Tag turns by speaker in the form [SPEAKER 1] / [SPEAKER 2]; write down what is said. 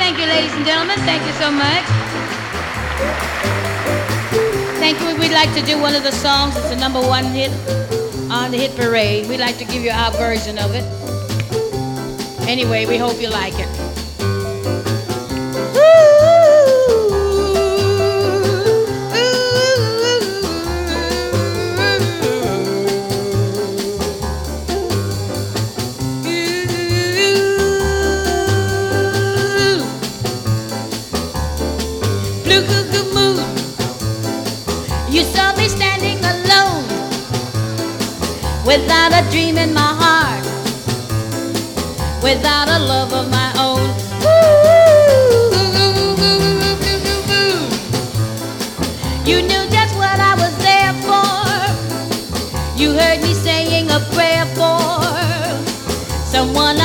[SPEAKER 1] Thank you, ladies and gentlemen. Thank you so much. Thank you. We'd like to do one of the songs. It's the #1 hit on the hit parade. We'd like to give you our version of it. Anyway, we hope you like it. Blue cuckoo moon, you saw me standing alone, without a dream in my heart, without a love of my own. You knew just what I was there for. You heard me saying a prayer for someone